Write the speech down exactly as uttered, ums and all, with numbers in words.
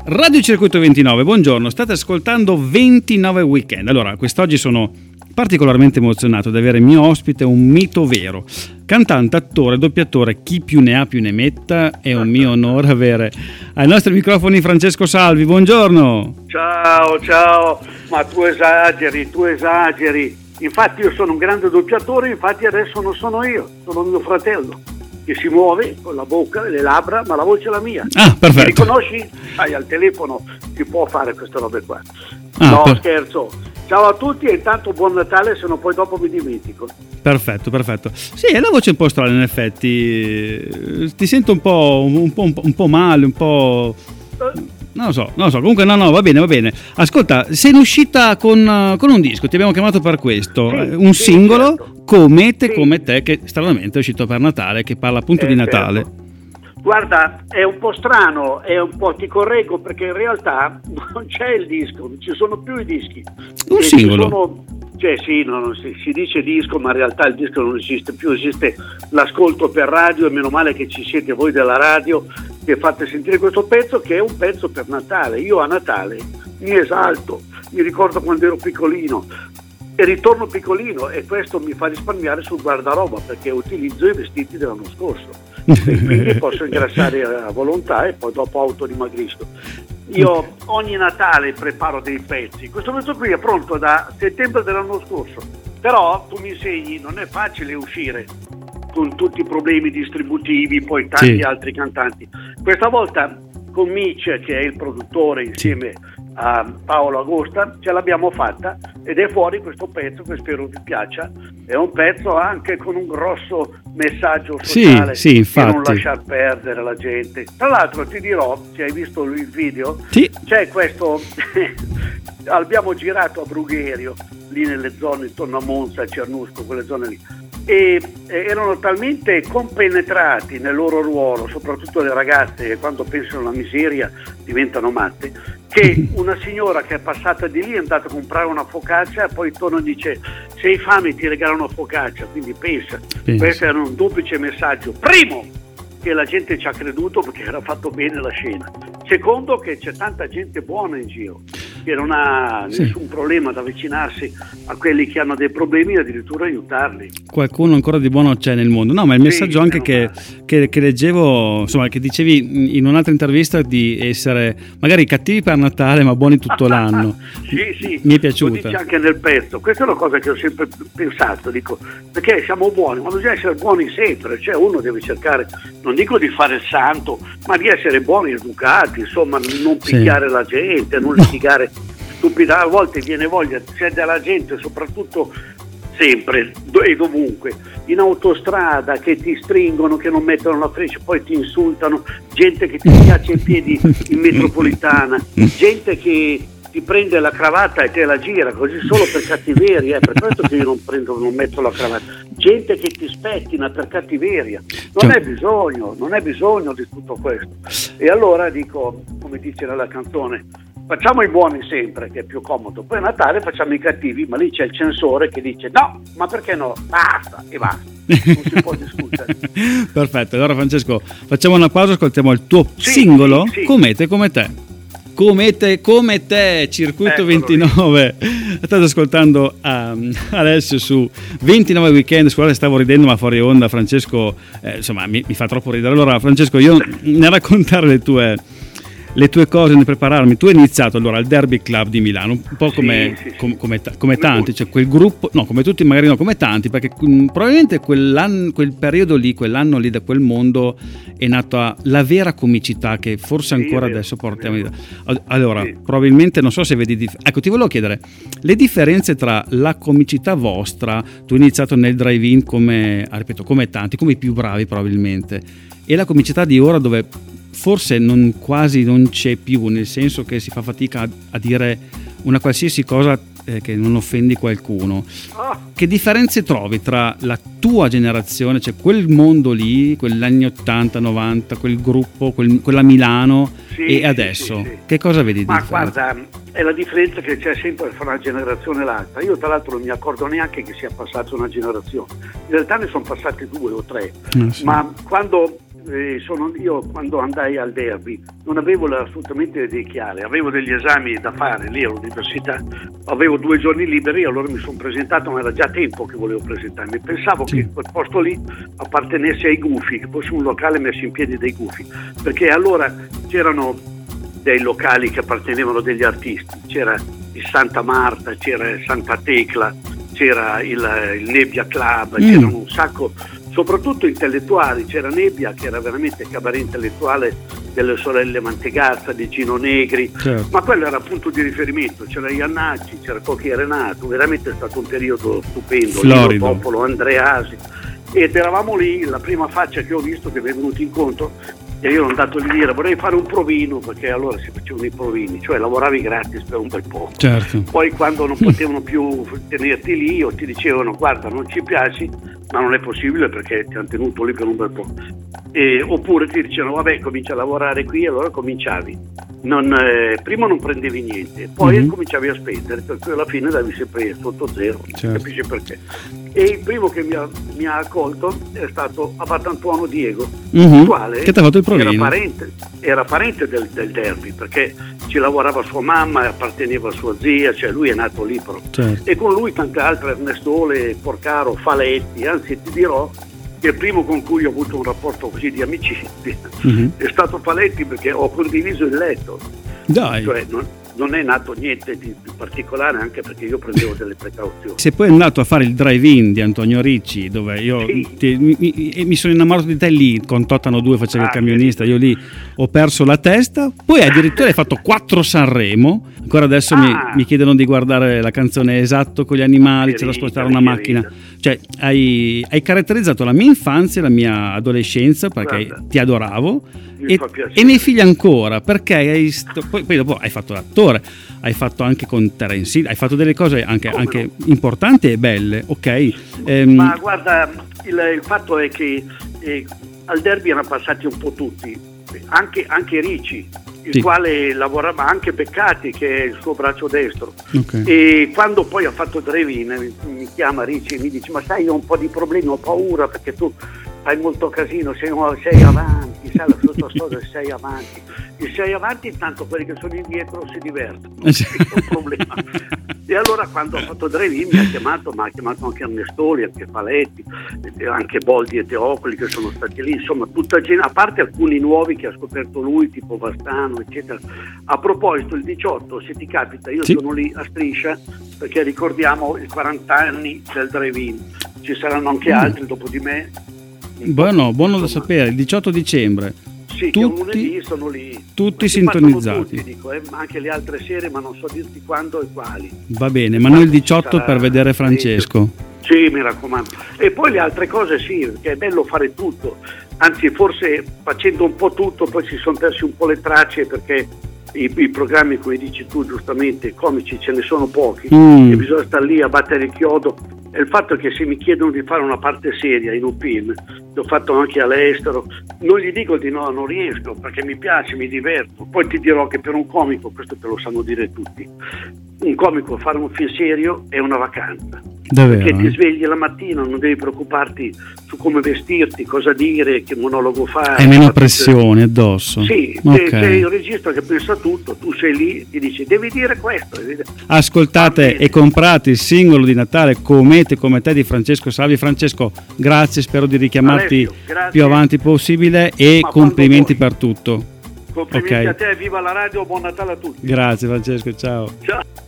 Radio Circuito ventinove, buongiorno, state ascoltando ventinove Weekend. Allora, quest'oggi sono particolarmente emozionato di avere mio ospite un mito vero. Cantante, attore, doppiatore, chi più ne ha più ne metta, è un mio onore avere ai nostri microfoni Francesco Salvi, buongiorno. Ciao, ciao, ma tu esageri, tu esageri. Infatti io sono un grande doppiatore, infatti adesso non sono io, sono mio fratello, che si muove con la bocca e le labbra, ma la voce è la mia. Ah, perfetto. Mi riconosci? Sai, al telefono si può fare queste robe qua. Ah, no, per... scherzo. Ciao a tutti e intanto buon Natale, se no poi dopo mi dimentico. Perfetto, perfetto. Sì, è la voce un po' strana in effetti. Ti sento un po', un po', un po', un po' male, un po'... Non lo so, non lo so, comunque no, no, va bene, va bene. Ascolta, sei in uscita con, con un disco, ti abbiamo chiamato per questo, sì, un sì, singolo, certo. Come te, sì. come te, che stranamente è uscito per Natale, che parla appunto eh, di Natale. Certo. Guarda, è un po' strano, è un po', ti correggo, perché in realtà non c'è il disco, non ci sono più i dischi. Un e singolo? Ci sono, cioè sì, no, non si, si dice disco, ma in realtà il disco non esiste più, esiste l'ascolto per radio, e meno male che ci siete voi della radio che fate sentire questo pezzo, che è un pezzo per Natale. Io a Natale mi esalto, mi ricordo quando ero piccolino e ritorno piccolino, e questo mi fa risparmiare sul guardaroba, perché utilizzo i vestiti dell'anno scorso e quindi posso ingrassare a volontà e poi dopo autodimagrisco. Io ogni Natale preparo dei pezzi, questo pezzo qui è pronto da settembre dell'anno scorso, però tu mi insegni, non è facile uscire con tutti i problemi distributivi, poi tanti sì. altri cantanti. Questa volta con Mitch, che è il produttore, insieme a Paolo Agosta, ce l'abbiamo fatta ed è fuori questo pezzo che spero vi piaccia. È un pezzo anche con un grosso messaggio sociale, sì, sì, infatti. Di non lasciar perdere la gente. Tra l'altro ti dirò, se hai visto il video, sì. c'è questo abbiamo girato a Brugherio, lì nelle zone intorno a Monza, Cernusco, quelle zone lì, e erano talmente compenetrati nel loro ruolo, soprattutto le ragazze, che quando pensano alla miseria diventano matte, che una signora che è passata di lì è andata a comprare una focaccia e poi torna e dice: se hai fame ti regalo una focaccia. Quindi pensa, pensa. Questo era un duplice messaggio: primo, che la gente ci ha creduto perché era fatto bene la scena; secondo, che c'è tanta gente buona in giro che non ha sì. nessun problema ad avvicinarsi a quelli che hanno dei problemi e addirittura aiutarli. Qualcuno ancora di buono c'è nel mondo. No, ma il messaggio sì, anche che, che, che leggevo, insomma, che dicevi in un'altra intervista, di essere magari cattivi per Natale ma buoni tutto l'anno. Sì, sì. Mi è piaciuta. Lo dice anche nel pezzo. Questa è una cosa che ho sempre pensato, dico, perché siamo buoni, ma bisogna essere buoni sempre, cioè uno deve cercare, non dico di fare il santo, ma di essere buoni, educati, insomma, non picchiare sì. la gente, non litigare stupida. A volte viene voglia, c'è della gente, soprattutto sempre e dovunque, in autostrada, che ti stringono, che non mettono la freccia, poi ti insultano, gente che ti schiaccia i piedi in metropolitana, gente che ti prende la cravatta e te la gira così solo per cattiveria, eh, per questo che io non prendo, non metto la cravatta, gente che ti spettina per cattiveria, non è bisogno, non è bisogno di tutto questo. E allora dico, come dice nella canzone, facciamo i buoni sempre, che è più comodo, poi a Natale facciamo i cattivi, ma lì c'è il censore che dice no, ma perché no, basta e basta, non si può discutere. Perfetto, allora Francesco facciamo una pausa, ascoltiamo il tuo sì, singolo, sì, sì. Come te, come te. Come te, come te, Circuito Eccolo ventinove. Lì. State ascoltando um, adesso su ventinove Weekend. Scusate, stavo ridendo, ma fuori onda Francesco eh, insomma mi, mi fa troppo ridere. Allora Francesco, io nel raccontare le tue le tue cose, nel prepararmi, tu hai iniziato allora al Derby Club di Milano, un po' come, sì, sì, com, sì. come, come, come tanti, cioè quel gruppo, no, come tutti magari no, come tanti, perché mh, probabilmente quell'anno, quel periodo lì, quell'anno lì, da quel mondo è nata la vera comicità che forse ancora sì, adesso portiamo. Allora, sì. probabilmente, non so se vedi, dif- ecco, ti volevo chiedere, le differenze tra la comicità vostra, tu hai iniziato nel drive-in come, ah, ripeto, come tanti, come i più bravi probabilmente, e la comicità di ora dove forse non, quasi non c'è più, nel senso che si fa fatica a, a dire una qualsiasi cosa eh, che non offendi qualcuno. Che differenze trovi tra la tua generazione, cioè quel mondo lì, quegli anni ottanta novanta, quel gruppo, quel, quella Milano, sì, e adesso? Sì, sì, sì. Che cosa vedi di Ma differenza? guarda, è la differenza che c'è sempre fra una generazione e l'altra. Io tra l'altro non mi accorgo neanche che sia passata una generazione, in realtà ne sono passate due o tre, ah, sì. ma quando eh, sono, io quando andai al Derby non avevo assolutamente dei chiari, avevo degli esami da fare lì all'università, avevo due giorni liberi, allora mi sono presentato, ma era già tempo che volevo presentarmi. Pensavo sì. che quel posto lì appartenesse ai Gufi, che fosse un locale messo in piedi dai Gufi, perché allora c'erano dei locali che appartenevano degli artisti, c'era il Santa Marta, c'era il Santa Tecla, c'era il, il Nebbia Club, mm. c'erano un sacco, soprattutto intellettuali, c'era Nebbia che era veramente il cabaret intellettuale delle sorelle Mantegazza, di Gino Negri, certo. ma quello era punto di riferimento, c'era Iannacci, c'era Cocchi e Renato, veramente è stato un periodo stupendo, Lino Popolo, Andreasi, ed eravamo lì, la prima faccia che ho visto che mi è venuto incontro, e io ero andato lì a dire vorrei fare un provino, perché allora si facevano i provini, cioè lavoravi gratis per un bel po', certo. poi quando non potevano più tenerti lì o ti dicevano guarda non ci piaci, ma non è possibile perché ti hanno tenuto lì per un bel po', e, oppure ti dicevano vabbè comincia a lavorare qui, e allora cominciavi, non, eh, prima non prendevi niente, poi mm-hmm. cominciavi a spendere, per cui alla fine davi sempre sotto zero, certo. capisci perché? E il primo che mi ha, mi ha accolto è stato Abatantuono Diego, mm-hmm. il quale che fatto il provino. era parente, era parente del, del Derby, perché ci lavorava sua mamma e apparteneva a sua zia, cioè lui è nato lì però. Certo. E con lui tante altre, Ernestole, Porcaro, Faletti, anzi ti dirò che il primo con cui ho avuto un rapporto così di amicizia mm-hmm. è stato Faletti, perché ho condiviso il letto. Dai. Cioè, non, non è nato niente di, di particolare, anche perché io prendevo delle precauzioni. Se poi è andato a fare il drive-in di Antonio Ricci, dove io sì. ti, mi, mi sono innamorato di te lì, con Totano due faceva ah, il camionista, io lì ho perso la testa, poi addirittura hai fatto quattro Sanremo, ancora adesso ah. mi, mi chiedono di guardare la canzone Esatto con gli animali, c'è da spostare una macchina, cioè hai, hai caratterizzato la mia infanzia e la mia adolescenza, perché Guarda. ti adoravo. E, e nei figli ancora, perché hai sto, poi, poi dopo hai fatto l'attore, hai fatto anche con Terence Hill, hai fatto delle cose anche, anche no? importanti e belle, ok? Ehm, ma guarda, il, il fatto è che eh, al Derby erano passati un po' tutti, anche, anche Ricci, il sì. quale lavorava, anche Beccati che è il suo braccio destro, okay. e quando poi ha fatto Drive-In mi, mi chiama Ricci e mi dice ma sai, io ho un po' di problemi, ho paura perché tu fai molto casino, sei, sei avanti, sai la sua storia, sei avanti, e sei avanti, intanto quelli che sono indietro si divertono, non c'è un problema. E allora quando ho fatto Drive-In mi ha chiamato, ma ha chiamato anche Ernestoli, anche Paletti, anche Boldi e Teocoli che sono stati lì, insomma tutta gente, a parte alcuni nuovi che ha scoperto lui, tipo Vastano eccetera. A proposito, il diciotto, se ti capita, io sì. sono lì a Striscia perché ricordiamo i quaranta anni del Drive-In, ci saranno anche mm. altri dopo di me. Buono, buono da sapere, il diciotto dicembre. Sì, tutti, che un lunedì sono lì. Tutti sintonizzati. Tutti, dico, eh, anche le altre serie, ma non so dirti quando e quali. Va bene, ma noi il diciotto per vedere Francesco. Sì, mi raccomando. E poi le altre cose sì, perché è bello fare tutto. Anzi, forse facendo un po' tutto, poi si sono persi un po' le tracce, perché i, i programmi, come dici tu giustamente, comici ce ne sono pochi, mm. e bisogna stare lì a battere il chiodo. E il fatto è che se mi chiedono di fare una parte seria in un film, l'ho fatto anche all'estero, non gli dico di no, non riesco, perché mi piace, mi diverto. Poi ti dirò che per un comico, questo te lo sanno dire tutti, un comico fare un film serio è una vacanza. Davvero? Perché ti svegli la mattina, non devi preoccuparti su come vestirti, cosa dire, che monologo fare. Hai meno pressione addosso. Sì, okay. c'è, c'è il regista che pensa tutto, tu sei lì e dici devi dire questo. Ascoltate e comprate il singolo di Natale Comete come te di Francesco Salvi. Francesco, grazie, spero di richiamarti Alessio, più avanti possibile e ma complimenti per tutto. Complimenti okay. a te, viva la radio, buon Natale a tutti. Grazie Francesco, ciao. Ciao.